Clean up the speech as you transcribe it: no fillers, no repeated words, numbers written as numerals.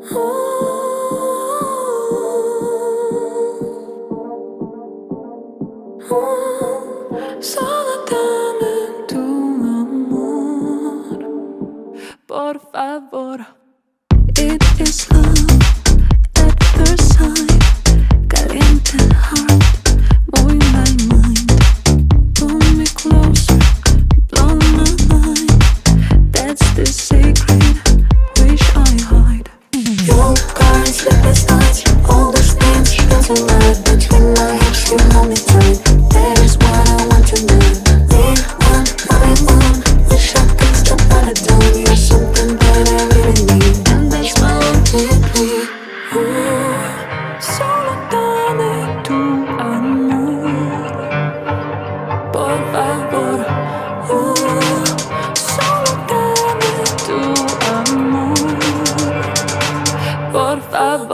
Solo dame tu amor, por favor. It is love at first sight, caliente heart, moving my mind. Pull me closer, blow my mind. That's the secret wish I hide. Your cards, sleepless nights, all those things dancing right between my hips. You hold me tight. That is what I want to do. We want everyone. Wish I could stop at a time. You're something that I really need, and that's my love deeply. Solo dame tu amor, por favor. Solo dame tu amor, por favor.